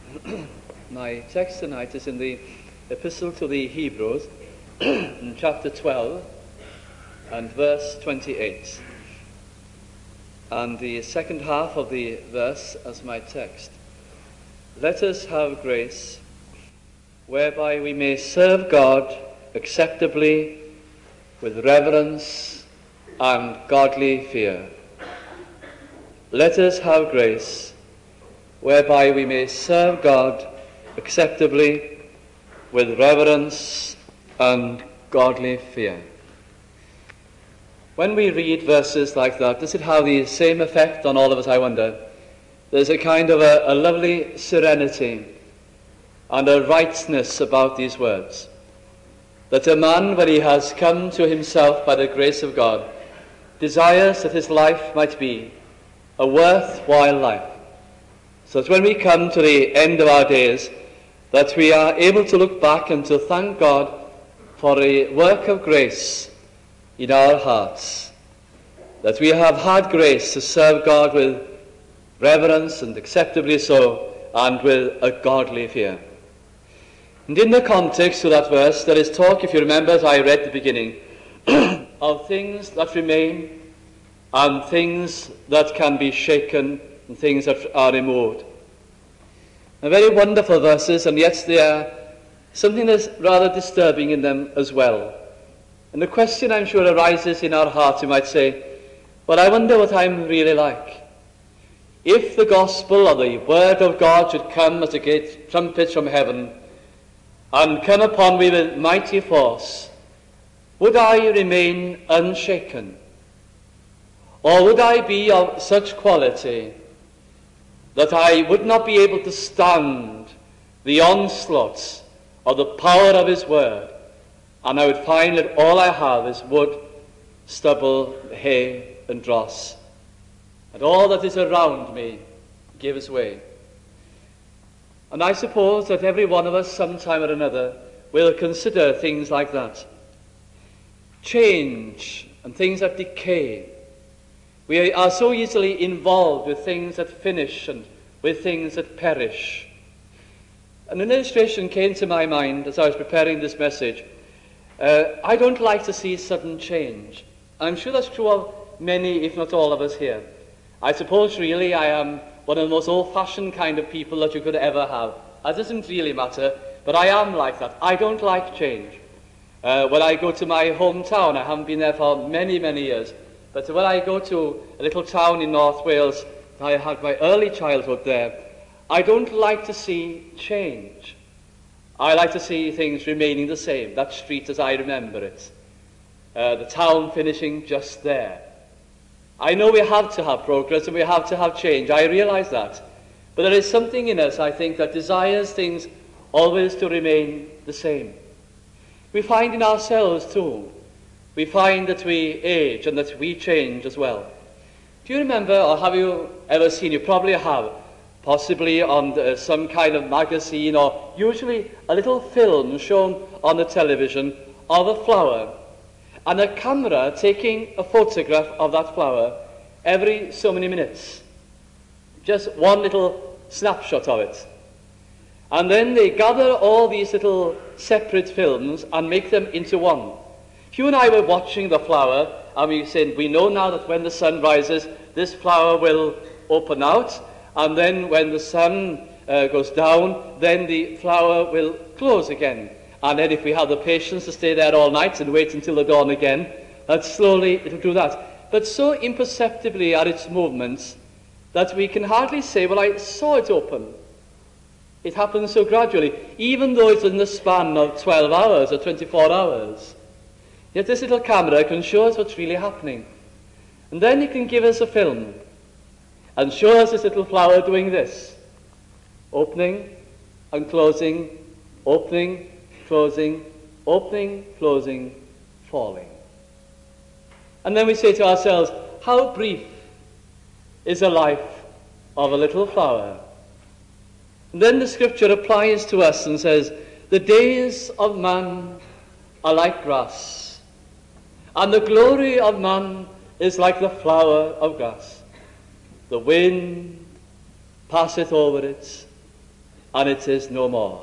My text tonight is in the Epistle to the Hebrews, in chapter 12 and verse 28, and the second half of the verse as my text. Let us have grace whereby we may serve God acceptably with reverence and godly fear. Let us have grace whereby we may serve God acceptably with reverence and godly fear. When we read verses like that, does it have the same effect on all of us, I wonder? There's a kind of a lovely serenity and a rightness about these words. That a man, when he has come to himself by the grace of God, desires that his life might be a worthwhile life. So that when we come to the end of our days, that we are able to look back and to thank God for a work of grace in our hearts. That we have had grace to serve God with reverence and acceptably so, and with a godly fear. And in the context of that verse, there is talk, if you remember, as I read at the beginning, of things that remain and things that can be shaken and things that are removed. Very wonderful verses, and yet they are something that's rather disturbing in them as well. And the question, I'm sure, arises in our hearts. You might say, well, I wonder what I'm really like. If the gospel or the word of God should come as a great trumpet from heaven and come upon me with mighty force, would I remain unshaken? Or would I be of such quality that I would not be able to stand the onslaughts of the power of his word, and I would find that all I have is wood, stubble, hay, and dross, and all that is around me gives way? And I suppose that every one of us, sometime or another, will consider things like that. Change and things that decay. We are so easily involved with things that finish and with things that perish. And an illustration came to my mind as I was preparing this message. I don't like to see sudden change. I'm sure that's true of many, if not all of us here. I suppose really I am one of the most old-fashioned kind of people that you could ever have. That doesn't really matter, but I am like that. I don't like change. When I go to my hometown, I haven't been there for many, many years, but when I go to a little town in North Wales, I had my early childhood there, I don't like to see change. I like to see things remaining the same, that street as I remember it, the town finishing just there. I know we have to have progress and we have to have change, I realize that. But there is something in us, I think, that desires things always to remain the same. We find in ourselves too, we find that we age and that we change as well. Do you remember, or have you ever seen, you probably have, possibly on some kind of magazine or usually a little film shown on the television of a flower, and a camera taking a photograph of that flower every so many minutes. Just one little snapshot of it. And then they gather all these little separate films and make them into one. If you and I were watching the flower, and we said, we know now that when the sun rises, this flower will open out, and then when the sun goes down, then the flower will close again. And then if we have the patience to stay there all night and wait until the dawn again, that slowly it will do that. But so imperceptibly are its movements that we can hardly say, well, I saw it open. It happens so gradually, even though it's in the span of 12 hours or 24 hours. Yet this little camera can show us what's really happening. And then it can give us a film and show us this little flower doing this. Opening and closing, opening, closing, opening, closing, falling. And then we say to ourselves, how brief is the life of a little flower? And then the scripture applies to us and says, the days of man are like grass, and the glory of man is like the flower of grass. The wind passeth over it, and it is no more.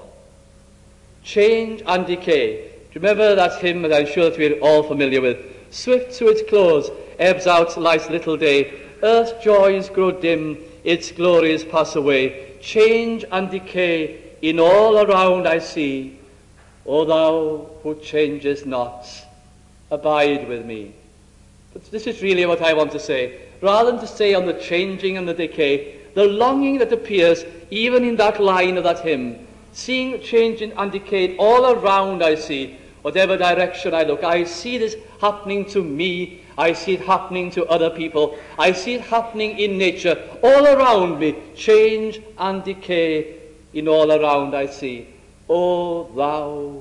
Change and decay. Remember that hymn that I'm sure that we're all familiar with. Swift to its close, ebbs out life's little day. Earth's joys grow dim, its glories pass away. Change and decay in all around I see. O thou who changest not, abide with me. But this is really what I want to say. Rather than to say on the changing and the decay, the longing that appears even in that line of that hymn, seeing changing and decay all around I see, whatever direction I look, I see this happening to me, I see it happening to other people, I see it happening in nature, all around me, change and decay in all around I see. O thou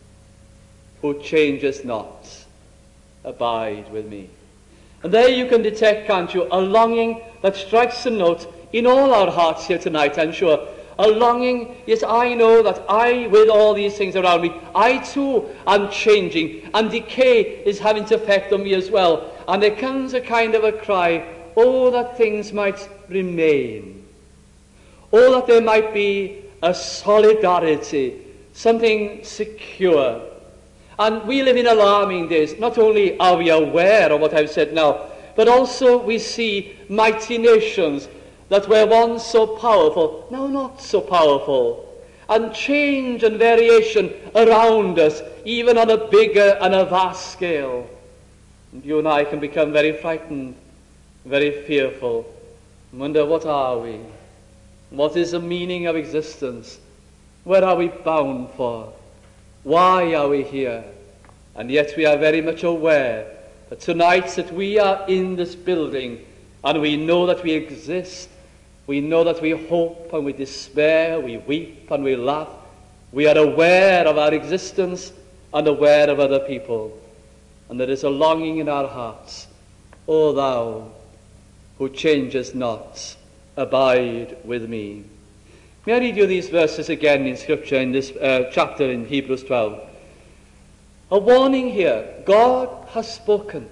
who changest not, abide with me. And there you can detect, can't you, a longing that strikes a note in all our hearts here tonight, I'm sure. A longing, yes, I know that I, with all these things around me, I too am changing, and decay is having to affect on me as well. And there comes a kind of a cry, oh, that things might remain. Oh, that there might be a solidarity, something secure. And we live in alarming days. Not only are we aware of what I've said now, but also we see mighty nations that were once so powerful, now not so powerful. And change and variation around us, even on a bigger and a vast scale. And you and I can become very frightened, very fearful, and wonder, what are we? What is the meaning of existence? Where are we bound for? Why are we here? And yet we are very much aware that tonight that we are in this building and we know that we exist. We know that we hope and we despair, we weep and we laugh. We are aware of our existence and aware of other people. And there is a longing in our hearts. O thou who changest not, abide with me. May I read you these verses again in Scripture, in this chapter in Hebrews 12. A warning here. God has spoken.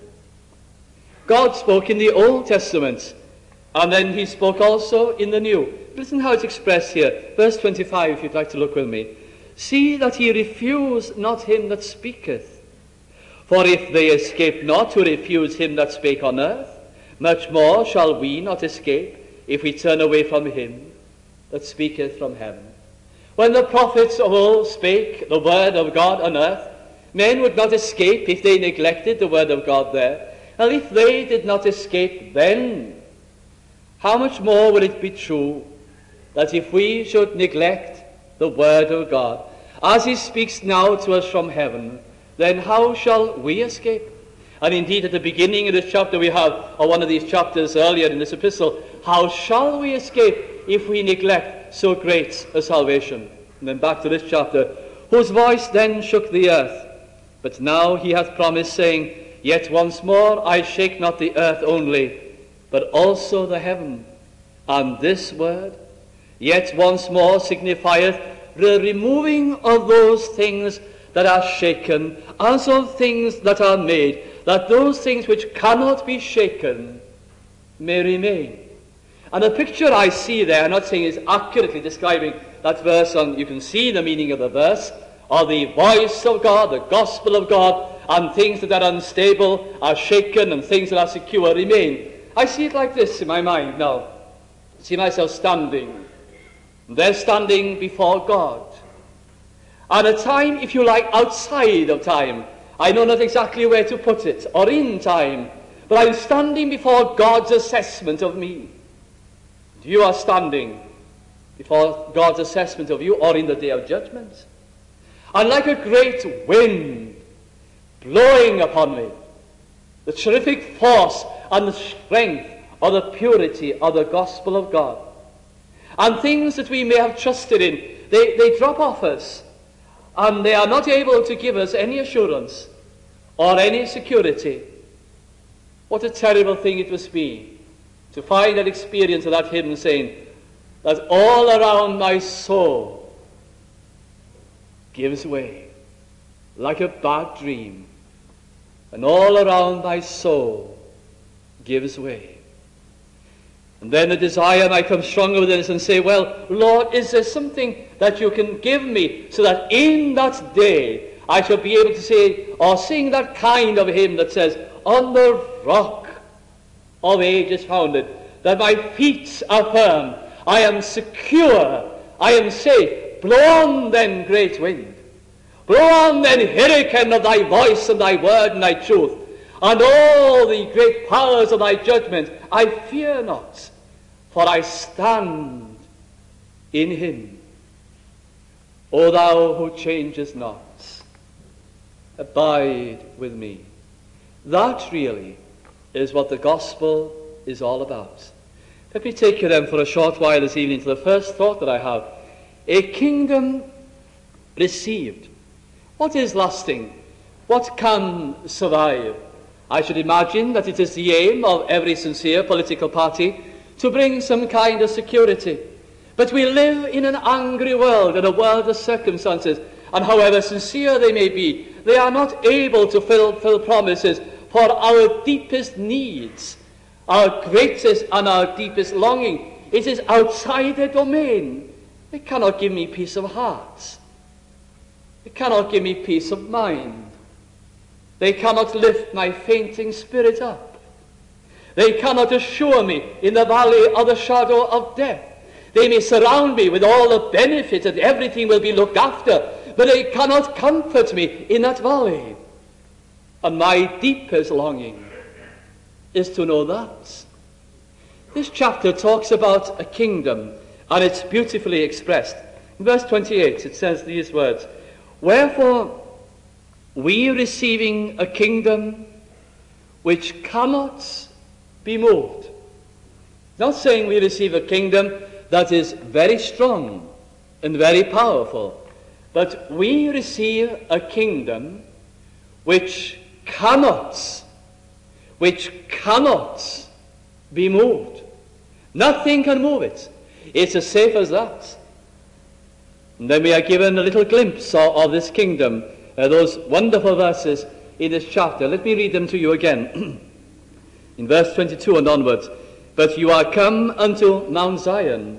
God spoke in the Old Testament, and then he spoke also in the New. Listen how it's expressed here. Verse 25, if you'd like to look with me. See that ye refuse not him that speaketh. For if they escape not to refuse him that spake on earth, much more shall we not escape if we turn away from him that speaketh from heaven. When the prophets of old spake the word of God on earth, men would not escape if they neglected the word of God there. And if they did not escape then, how much more will it be true that if we should neglect the word of God, as he speaks now to us from heaven, then how shall we escape? And indeed at the beginning of this chapter we have, or one of these chapters earlier in this epistle, how shall we escape if we neglect so great a salvation? And then back to this chapter, whose voice then shook the earth, but now he hath promised, saying, Yet once more I shake not the earth only, but also the heaven. And this word, yet once more, signifieth the removing of those things that are shaken, as of things that are made, that those things which cannot be shaken may remain. And the picture I see there, I'm not saying is accurately describing that verse, and you can see the meaning of the verse, or the voice of God, the gospel of God, and things that are unstable are shaken, and things that are secure remain. I see it like this in my mind now. I see myself standing. They're standing before God. And a time, if you like, outside of time. I know not exactly where to put it, or in time. But I'm standing before God's assessment of me. You are standing before God's assessment of you, or in the day of judgment. And like a great wind blowing upon me, the terrific force and the strength or the purity of the gospel of God. And things that we may have trusted in, they drop off us. And they are not able to give us any assurance or any security. What a terrible thing it must be to find that experience of that hymn saying that all around my soul gives way like a bad dream, and all around my soul gives way. And then the desire might come stronger within us and say, well, Lord, is there something that you can give me so that in that day I shall be able to say or sing that kind of hymn that says, on the rock of ages founded, that my feet are firm, I am secure, I am safe. Blow on then, great wind. Blow on then, hurricane of thy voice and thy word and thy truth, and all the great powers of thy judgment. I fear not, for I stand in him. O thou who changest not, abide with me. That really is what the gospel is all about. Let me take you then for a short while this evening to the first thought that I have. A kingdom received. What is lasting? What can survive? I should imagine that it is the aim of every sincere political party to bring some kind of security. But we live in an angry world, in a world of circumstances, and however sincere they may be, they are not able to fulfill promises for our deepest needs, our greatest and our deepest longing. It is outside their domain. They cannot give me peace of heart. They cannot give me peace of mind. They cannot lift my fainting spirit up. They cannot assure me in the valley of the shadow of death. They may surround me with all the benefits and everything will be looked after, but they cannot comfort me in that valley. And my deepest longing is to know that. This chapter talks about a kingdom, and it's beautifully expressed. In verse 28, it says these words, wherefore we receiving a kingdom which cannot be moved. Not saying we receive a kingdom that is very strong and very powerful, but we receive a kingdom which cannot be moved. Nothing can move it. It's as safe as that. And then we are given a little glimpse of this kingdom, those wonderful verses in this chapter. Let me read them to you again. In verse 22 and onwards, but you are come unto Mount Zion,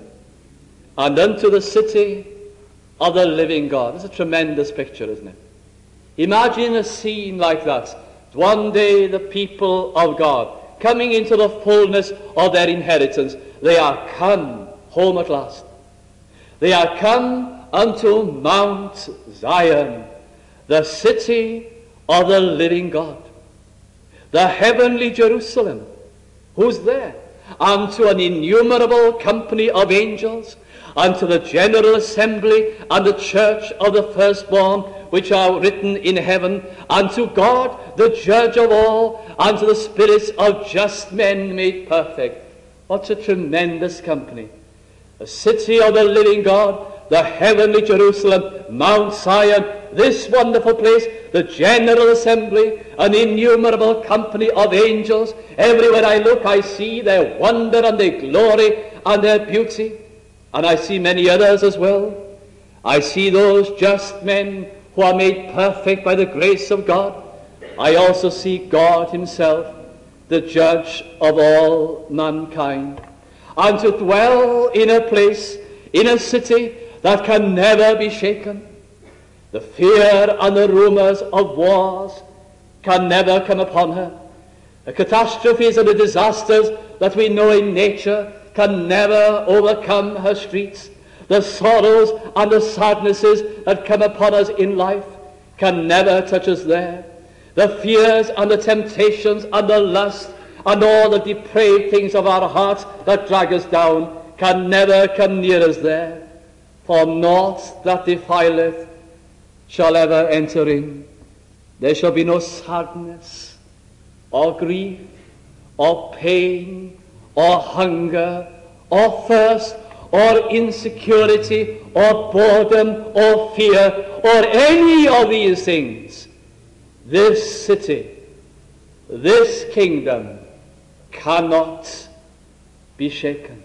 and unto the city of the living God. It's a tremendous picture, isn't it? Imagine a scene like that. One day the people of God, coming into the fullness of their inheritance, they are come home at last. They are come unto Mount Zion, the city of the living God, the heavenly Jerusalem. Who's there? Unto an innumerable company of angels, unto the general assembly and the church of the firstborn, which are written in heaven, unto God, the judge of all, unto the spirits of just men made perfect. What a tremendous company. The city of the living God, the heavenly Jerusalem, Mount Zion, this wonderful place, the general assembly, an innumerable company of angels. Everywhere I look, I see their wonder and their glory and their beauty. And I see many others as well. I see those just men who are made perfect by the grace of God. I also see God himself, the judge of all mankind. And to dwell in a place, in a city that can never be shaken. The fear and the rumors of wars can never come upon her. The catastrophes and the disasters that we know in nature can never overcome her streets. The sorrows and the sadnesses that come upon us in life can never touch us there. The fears and the temptations and the lust and all the depraved things of our hearts that drag us down can never come near us there. For naught that defileth shall ever enter in. There shall be no sadness, or grief, or pain, or hunger, or thirst, or insecurity, or boredom, or fear, or any of these things. This city, this kingdom cannot be shaken.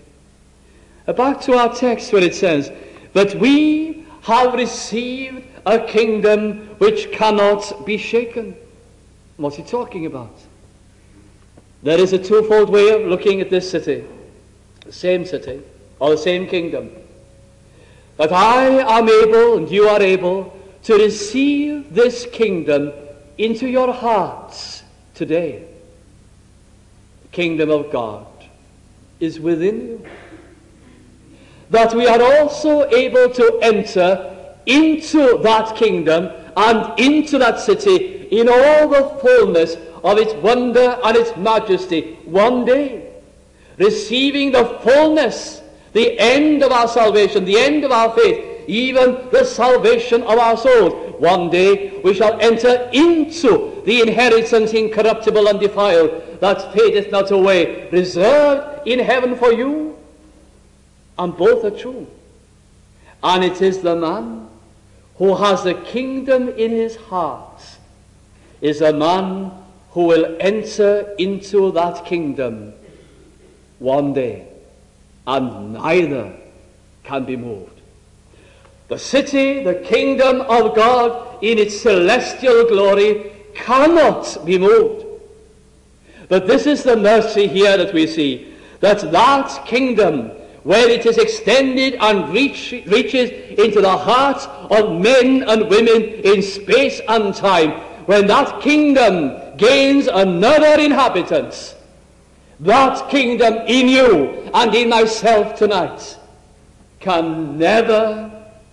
Back to our text where it says, but we have received a kingdom which cannot be shaken. What's he talking about? There is a twofold way of looking at this city. the same city, or the same kingdom, that I am able and you are able to receive this kingdom into your hearts today. The kingdom of God is within you. That we are also able to enter into that kingdom and into that city in all the fullness of its wonder and its majesty one day, receiving the fullness, the end of our salvation, the end of our faith, even the salvation of our souls. One day we shall enter into the inheritance incorruptible and defiled, that fadeth not away, reserved in heaven for you. And both are true. And it is the man who has the kingdom in his heart is a man who will enter into that kingdom one day, and neither can be moved. The city, the kingdom of God in its celestial glory cannot be moved. But this is the mercy here that we see, that kingdom, where it is extended and reaches into the hearts of men and women in space and time, when that kingdom gains another inhabitant, that kingdom in you and in myself tonight can never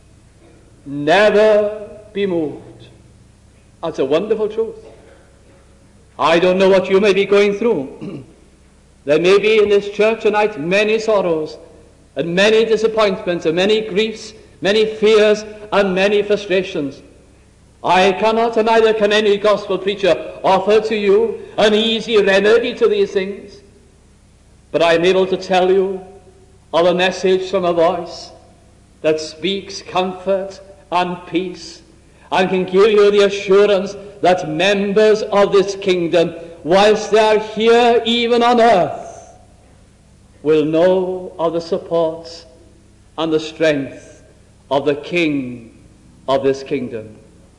be moved. That's a wonderful truth. I don't know what you may be going through. There may be in this church tonight many sorrows and many disappointments and many griefs, many fears and many frustrations. I cannot, and neither can any gospel preacher, offer to you an easy remedy to these things. But I am able to tell you of a message from a voice that speaks comfort and peace, and can give you the assurance that members of this kingdom, whilst they are here even on earth, will know of the support and the strength of the King of this kingdom.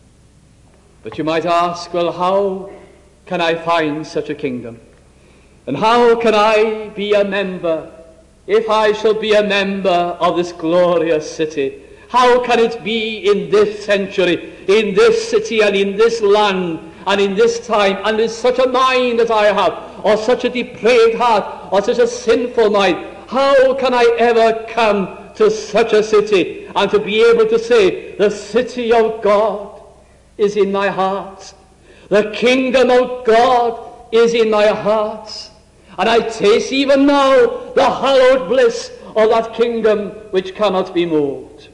But you might ask, well, how can I find such a kingdom? And how can I be a member, if I shall be a member of this glorious city? How can it be in this century, in this city and in this land and in this time, and with such a mind as I have, or such a depraved heart, or such a sinful mind? How can I ever come to such a city and to be able to say, the city of God is in my heart, the kingdom of God is in my heart, and I taste even now the hallowed bliss of that kingdom which cannot be moved?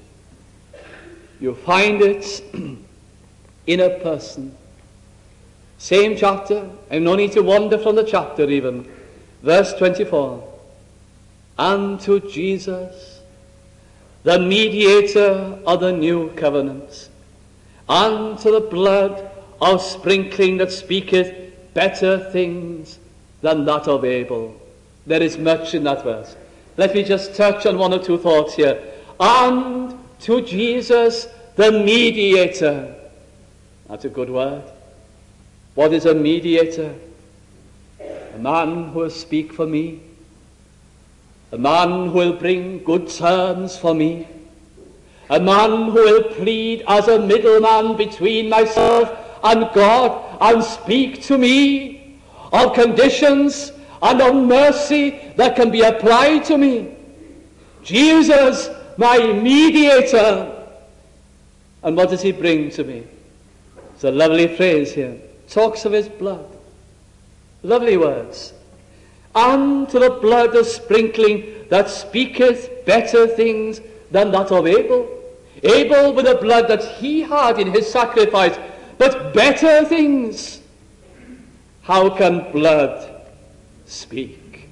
You find it in a person. Same chapter, and no need to wander from the chapter even. Verse 24. And to Jesus, the mediator of the new covenant, and to the blood of sprinkling that speaketh better things than that of Abel. There is much in that verse. Let me just touch on one or two thoughts here. And to Jesus, the mediator. That's a good word. What is a mediator? A man who will speak for me. A man who will bring good terms for me. A man who will plead as a middleman between myself and God and speak to me of conditions and of mercy that can be applied to me. Jesus, my mediator. And what does he bring to me? It's a lovely phrase here. Talks of his blood. Lovely words. And to the blood of sprinkling that speaketh better things than that of Abel. Abel with the blood that he had in his sacrifice, but better things. How can blood speak?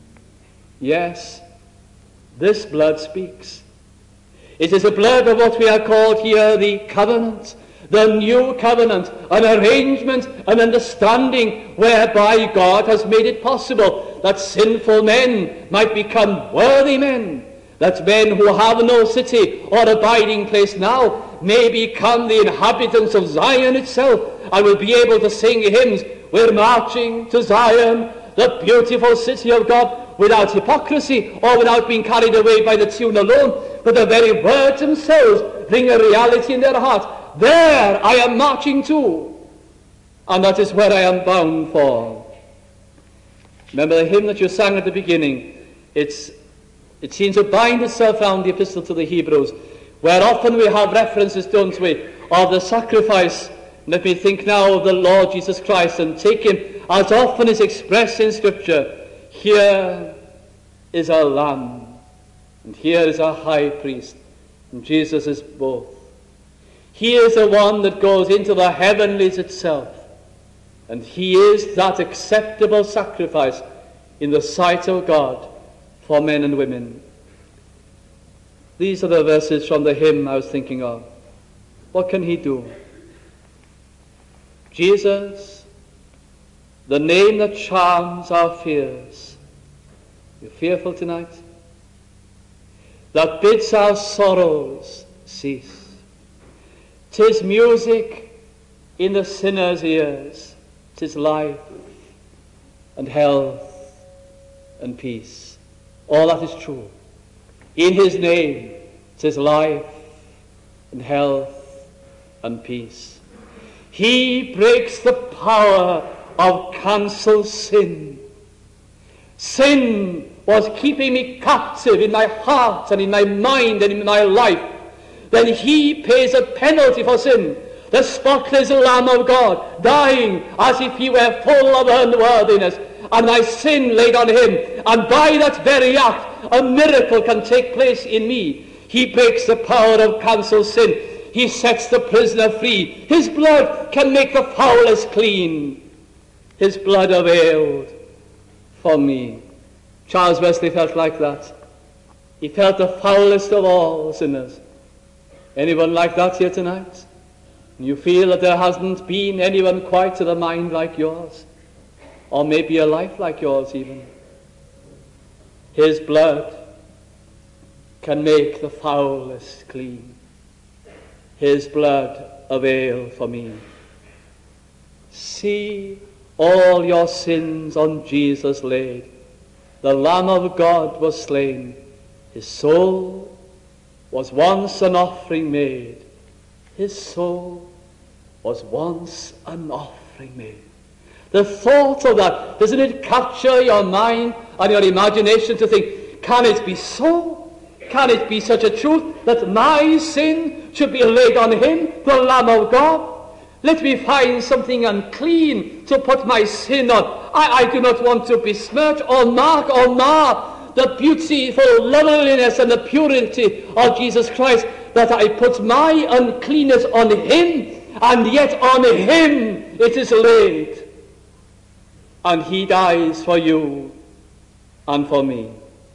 Yes, this blood speaks. It is the blood of what we are called here the covenant, the new covenant, an arrangement, an understanding whereby God has made it possible that sinful men might become worthy men, that men who have no city or abiding place now may become the inhabitants of Zion itself and will be able to sing hymns. We're marching to Zion, the beautiful city of God. not without hypocrisy or without being carried away by the tune alone, but the very words themselves bring a reality in their heart. There I am marching to, and that is where I am bound for. Remember the hymn that you sang at the beginning. It seems to bind itself round the epistle to the Hebrews, where often we have references, don't we, of the sacrifice. Let me think now of the Lord Jesus Christ and take him as often is expressed in Scripture. Here is a lamb, and here is a high priest, and Jesus is both. He is the one that goes into the heavenlies itself, and he is that acceptable sacrifice in the sight of God for men and women. These are the verses from the hymn I was thinking of. What can he do? Jesus, the name that charms our fears. You're fearful tonight? That bids our sorrows cease. 'Tis music in the sinner's ears. 'Tis life and health and peace. All that is true. In his name 'tis life and health and peace. He breaks the power of cancelled sin. Sin was keeping me captive in my heart and in my mind and in my life. Then he pays a penalty for sin. The spotless Lamb of God, dying as if he were full of unworthiness, and my sin laid on him. And by that very act, a miracle can take place in me. He breaks the power of cancelled sin. He sets the prisoner free. His blood can make the foulest clean. His blood availed for me. Charles Wesley felt like that. He felt the foulest of all sinners. Anyone like that here tonight? You feel that there hasn't been anyone quite to the mind like yours, or maybe a life like yours even. His blood can make the foulest clean. His blood avail for me. See all your sins on Jesus laid. The Lamb of God was slain. His soul was once an offering made. His soul was once an offering made. The thought of that, doesn't it capture your mind and your imagination to think, can it be so? Can it be such a truth that my sin should be laid on him, the Lamb of God? Let me find something unclean to put my sin on. I do not want to besmirch or mark or mar the beautiful loveliness and the purity of Jesus Christ, that I put my uncleanness on him, and yet on him it is laid. And he dies for you and for me.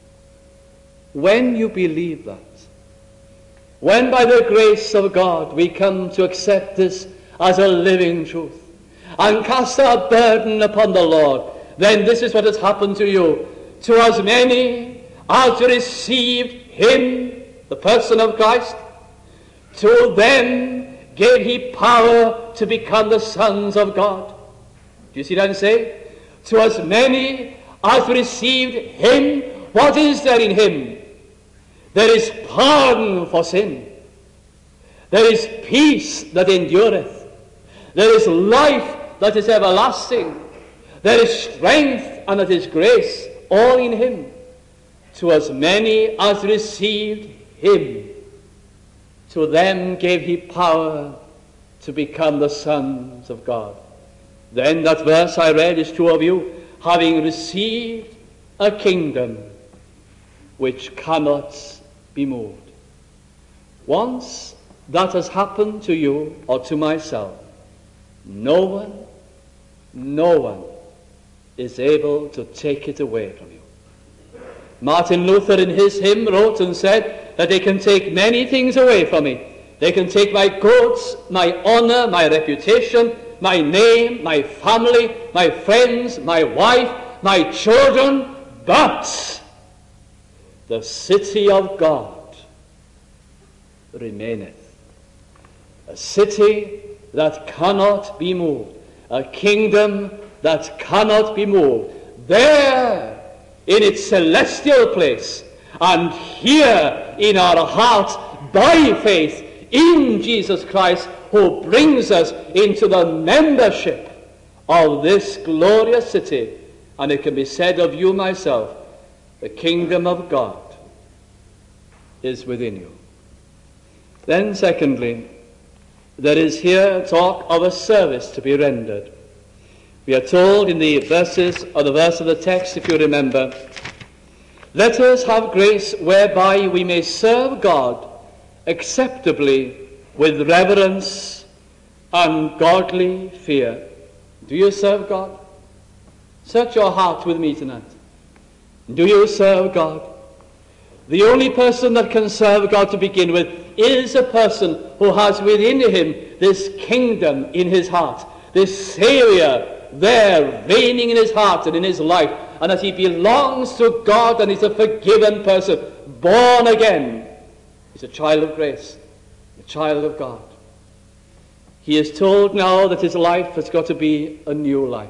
When you believe that, when by the grace of God we come to accept this as a living truth and cast our burden upon the Lord, then this is what has happened to you. To as many as received him, the person of Christ, to them gave he power to become the sons of God. Do you see that I say? To as many as received him, what is there in him? There is pardon for sin. There is peace that endureth. There is life that is everlasting. There is strength and that is grace, all in him. To as many as received him, to them gave he power to become the sons of God. Then that verse I read is true of you, having received a kingdom which cannot be moved. Once that has happened to you or to myself, no one is able to take it away from you. Martin Luther in his hymn wrote and said that they can take many things away from me. They can take my goods, my honor, my reputation, my name, my family, my friends, my wife, my children, but the city of God remaineth. A city that cannot be moved, a kingdom that cannot be moved. There in its celestial place, and here in our hearts by faith in Jesus Christ, who brings us into the membership of this glorious city. And it can be said of you, myself, the kingdom of God is within you. Then secondly, there is here talk of a service to be rendered. We are told in the verse of the text, if you remember, let us have grace whereby we may serve God acceptably with reverence and godly fear. Do you serve God? Search your heart with me tonight. Do you serve God? The only person that can serve God to begin with is a person who has within him this kingdom in his heart, this Savior there reigning in his heart and in his life, and that he belongs to God and is a forgiven person, born again. He's a child of grace, a child of God. He is told now that his life has got to be a new life.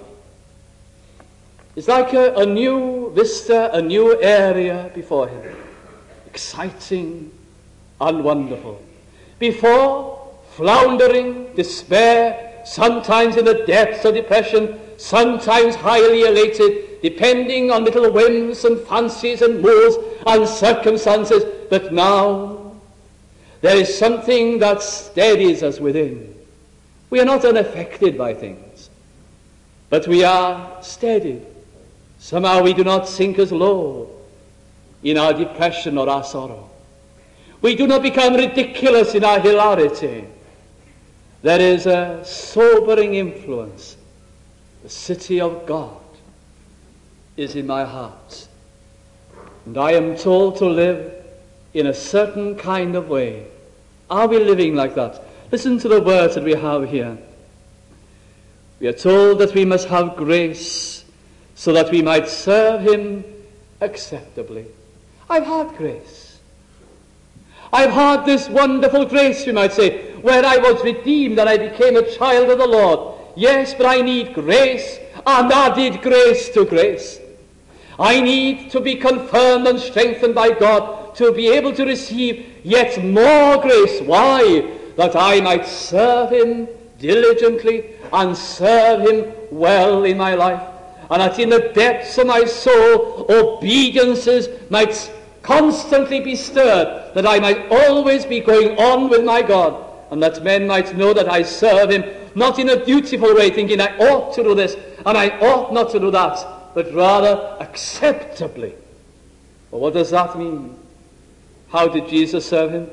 It's like a new vista, a new area before him. Exciting and wonderful. Before, floundering, despair, sometimes in the depths of depression, sometimes highly elated, depending on little whims and fancies and moods and circumstances. But now, there is something that steadies us within. We are not unaffected by things, but we are steadied. Somehow we do not sink as low in our depression or our sorrow. We do not become ridiculous in our hilarity. There is a sobering influence. The city of God is in my heart. And I am told to live in a certain kind of way. Are we living like that? Listen to the words that we have here. We are told that we must have grace so that we might serve him acceptably. I've had grace. I've had this wonderful grace, we might say, where I was redeemed and I became a child of the Lord. Yes, but I need grace and added grace to grace. I need to be confirmed and strengthened by God to be able to receive yet more grace. Why? That I might serve him diligently and serve him well in my life. And that in the depths of my soul, obediences might constantly be stirred, that I might always be going on with my God, and that men might know that I serve him, not in a dutiful way, thinking I ought to do this, and I ought not to do that, but rather acceptably. Well, what does that mean? How did Jesus serve him?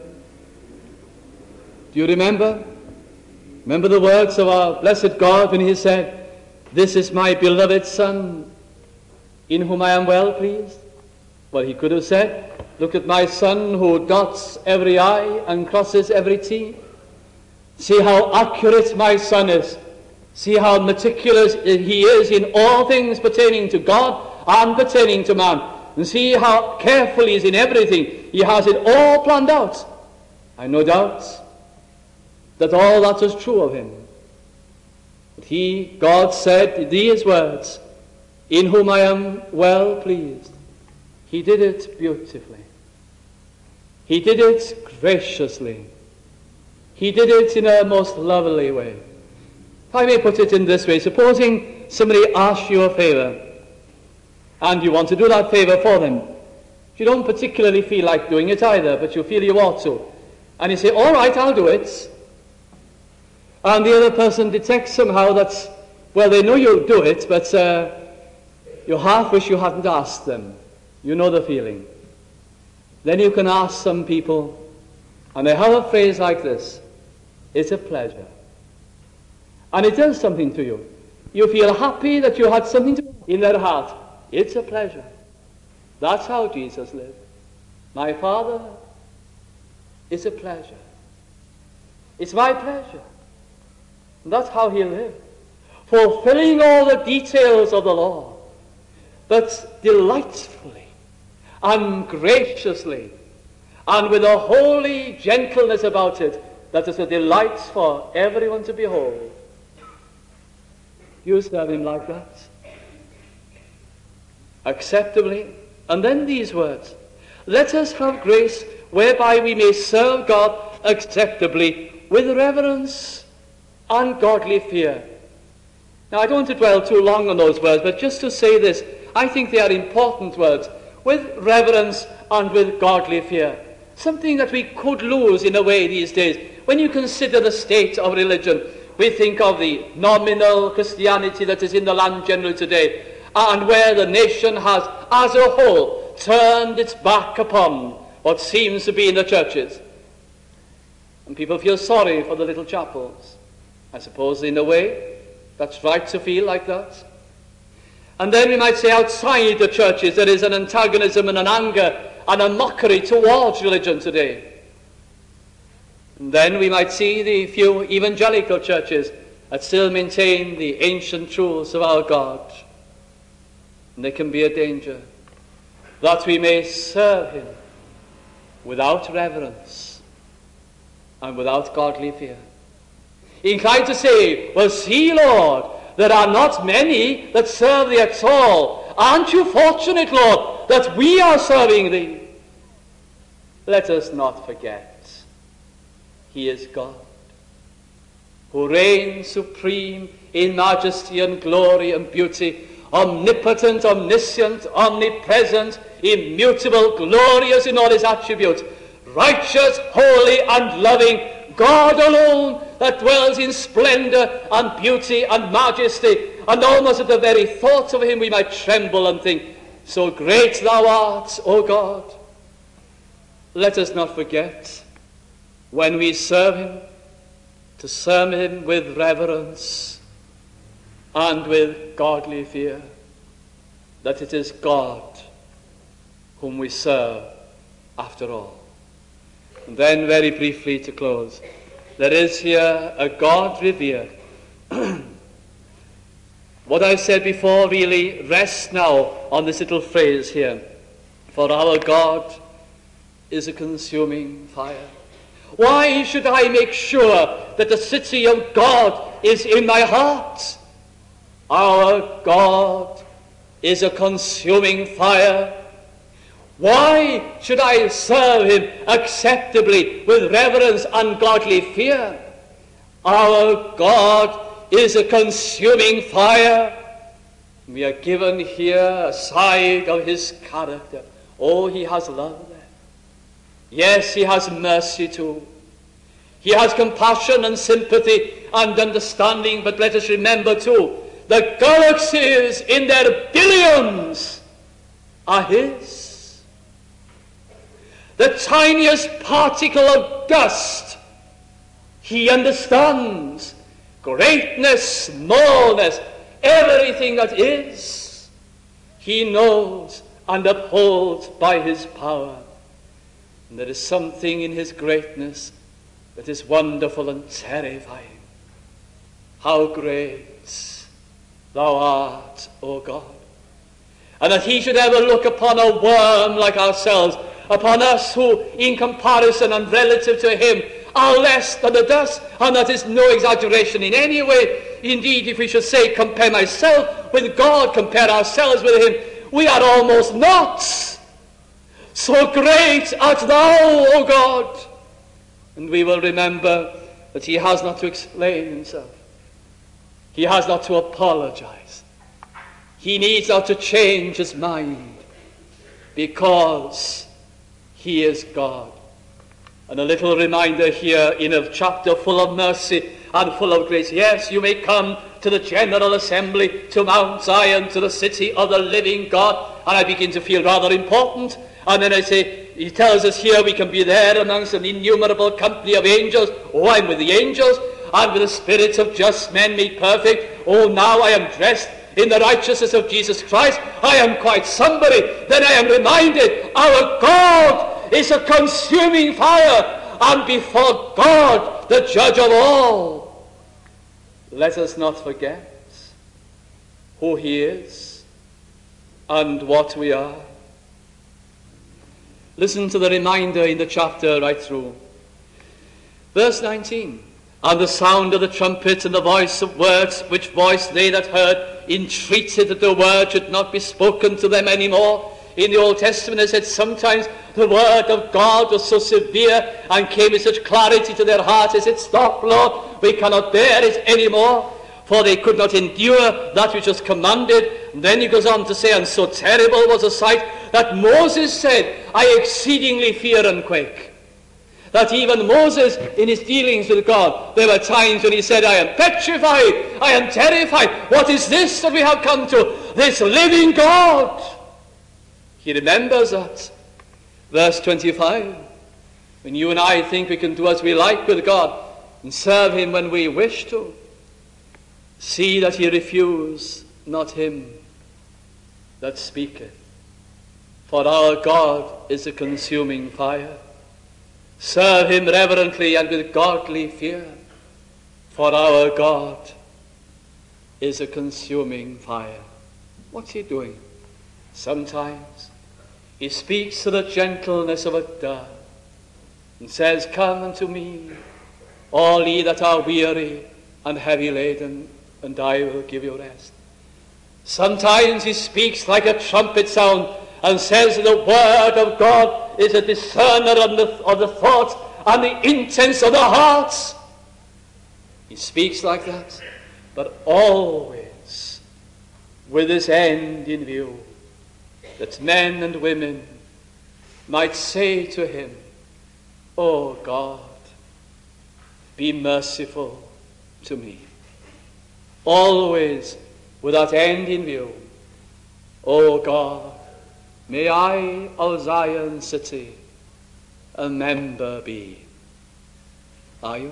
Do you remember? Remember the words of our blessed God when he said, "This is my beloved Son, in whom I am well pleased." Well, he could have said, "Look at my Son who dots every I and crosses every T. See how accurate my Son is. See how meticulous he is in all things pertaining to God and pertaining to man. And see how careful he is in everything. He has it all planned out." And no doubt that all that was true of him. But God said these words, "In whom I am well pleased." He did it beautifully. He did it graciously. He did it in a most lovely way. If I may put it in this way, supposing somebody asks you a favor, and you want to do that favor for them. You don't particularly feel like doing it either, but you feel you ought to. And you say, "All right, I'll do it." And the other person detects somehow that, well, they know you'll do it, but you half wish you hadn't asked them. You know the feeling. Then you can ask some people, and they have a phrase like this: "It's a pleasure." And it does something to you. You feel happy that you had something to in their heart. It's a pleasure. That's how Jesus lived. My Father, it's a pleasure. It's my pleasure. And that's how he lived. Fulfilling all the details of the law, but delightfully and graciously and with a holy gentleness about it that is a delight for everyone to behold. You serve him like that. acceptably. And then these words, let us have grace whereby we may serve God acceptably with reverence and godly fear. Now, I don't want to dwell too long on those words, but just to say this, I think they are important words, with reverence and with godly fear. Something that we could lose in a way these days. When you consider the state of religion, we think of the nominal Christianity that is in the land generally today, and where the nation has, as a whole, turned its back upon what seems to be in the churches. And people feel sorry for the little chapels. I suppose, in a way, that's right to feel like that. And then we might say outside the churches there is an antagonism and an anger and a mockery towards religion today. And then we might see the few evangelical churches that still maintain the ancient truths of our God. And there can be a danger that we may serve him without reverence and without godly fear. Inclined to say, well, see, Lord, there are not many that serve thee at all. Aren't you fortunate, Lord, that we are serving thee? Let us not forget, he is God, who reigns supreme in majesty and glory and beauty, omnipotent, omniscient, omnipresent, immutable, glorious in all his attributes, righteous, holy, and loving, God alone that dwells in splendor and beauty and majesty, and almost at the very thought of him we might tremble and think, so great thou art, O God. Let us not forget, when we serve him, to serve him with reverence and with godly fear, that it is God whom we serve after all. And then very briefly to close, there is here a God revered. What I've said before really rests now on this little phrase here. For our God is a consuming fire. Why should I make sure that the city of God is in my heart? Our God is a consuming fire. Why should I serve him acceptably with reverence and godly fear? Our God is a consuming fire. We are given here a side of his character. Oh, he has love there. Yes, he has mercy too. He has compassion and sympathy and understanding, but let us remember too, the galaxies in their billions are his. The tiniest particle of dust, he understands. Greatness, smallness, everything that is, he knows and upholds by his power. And there is something in his greatness that is wonderful and terrifying. How great thou art, O God. And that he should ever look upon a worm like ourselves, upon us who, in comparison and relative to him, are less than the dust, and that is no exaggeration in any way. Indeed, if we should say, compare myself with God, compare ourselves with him, we are almost not. So great art thou, O God. And we will remember that he has not to explain himself. He has not to apologize. He needs not to change his mind, because he is God. And a little reminder here in a chapter full of mercy and full of grace. Yes, you may come to the General Assembly, to Mount Zion, to the city of the living God. And I begin to feel rather important. And then I say, he tells us here we can be there amongst an innumerable company of angels. Oh, I'm with the angels, and with the spirits of just men made perfect. Oh, now I am dressed in the righteousness of Jesus Christ. I am quite somebody. Then I am reminded, our God is a consuming fire, and before God, the judge of all, let us not forget who he is and what we are. Listen to the reminder in the chapter right through. Verse 19, And the sound of the trumpet and the voice of words, which voice they that heard entreated that the word should not be spoken to them any more. In the Old Testament, it said sometimes the word of God was so severe and came with such clarity to their hearts. They said, "Stop, Lord, we cannot bear it anymore." For they could not endure that which was commanded. And then he goes on to say, and so terrible was the sight that Moses said, "I exceedingly fear and quake." That even Moses, in his dealings with God, there were times when he said, "I am petrified, I am terrified. What is this that we have come to? This living God." He remembers that. Verse 25, when you and I think we can do as we like with God and serve him when we wish to, see that ye refuse not him that speaketh. For our God is a consuming fire. Serve him reverently and with godly fear, for our God is a consuming fire. What's he doing? Sometimes he speaks to the gentleness of a dove and says, "Come unto me, all ye that are weary and heavy laden, and I will give you rest." Sometimes he speaks like a trumpet sound and says the word of God is a discerner of the thoughts and the intents of the hearts. He speaks like that, but always with this end in view, that men and women might say to him, "O God, be merciful to me." Always with that end in view. "O God, may I of Zion city a member be." Are you?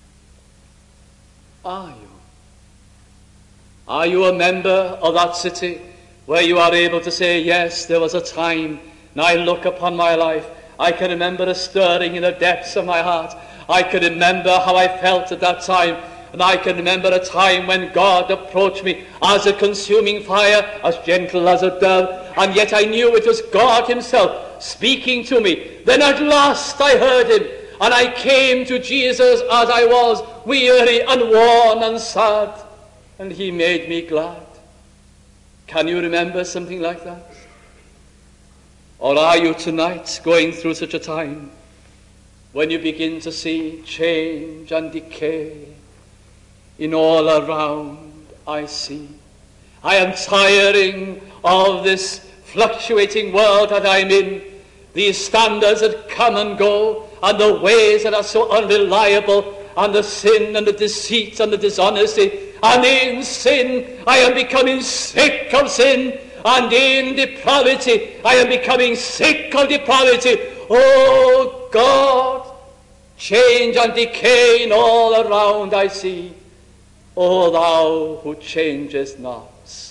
Are you? Are you a member of that city where you are able to say, "Yes, there was a time, and I look upon my life, I can remember a stirring in the depths of my heart. I can remember how I felt at that time, and I can remember a time when God approached me as a consuming fire, as gentle as a dove, and yet I knew it was God himself speaking to me. Then at last I heard him, and I came to Jesus as I was, weary and worn and sad, and he made me glad." Can you remember something like that? Or are you tonight going through such a time when you begin to see change and decay in all around? I see. I am tiring of this fluctuating world that I'm in, these standards that come and go, and the ways that are so unreliable, and the sin and the deceit and the dishonesty. And in sin, I am becoming sick of sin. And in depravity, I am becoming sick of depravity. Oh God, change and decay in all around I see. O thou who changest not,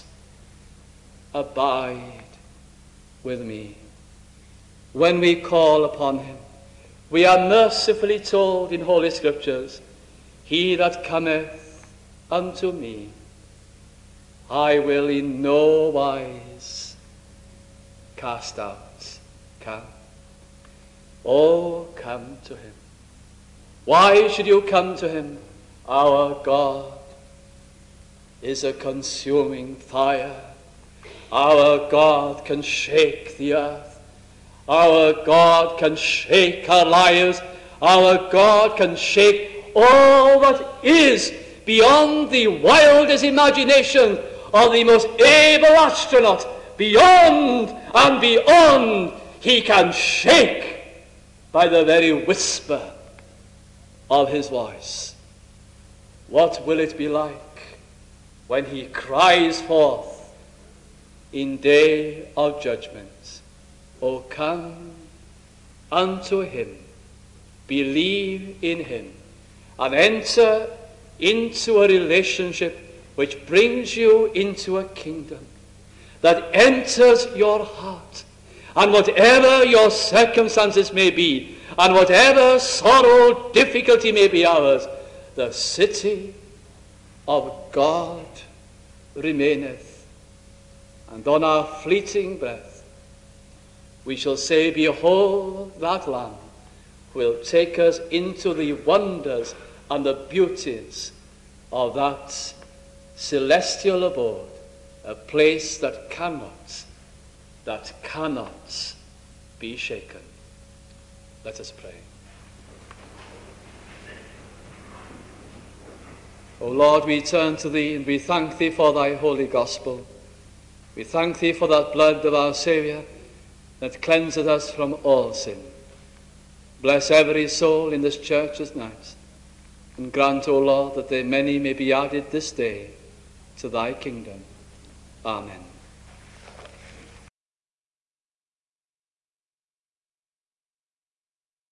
abide with me. When we call upon him, we are mercifully told in Holy Scriptures, "He that cometh unto me, I will in no wise cast out." Come. Oh, come to him. Why should you come to him? Our God is a consuming fire. Our God can shake the earth. Our God can shake our lives. Our God can shake all that is beyond the wildest imagination of the most able astronaut. Beyond and beyond, he can shake by the very whisper of his voice. What will it be like when he cries forth in day of judgment, "O come unto him, believe in him, and enter into a relationship which brings you into a kingdom that enters your heart, and whatever your circumstances may be, and whatever sorrow, difficulty may be ours, the city of God remaineth." And on our fleeting breath, we shall say, "Behold, that Lamb will take us into the wonders and the beauties of that celestial abode, a place that cannot be shaken. Let us pray. O Lord, we turn to thee and we thank thee for thy holy gospel. We thank thee for that blood of our Saviour that cleanseth us from all sin. Bless every soul in this church this night, and grant, O Lord, that many may be added this day to thy kingdom. Amen.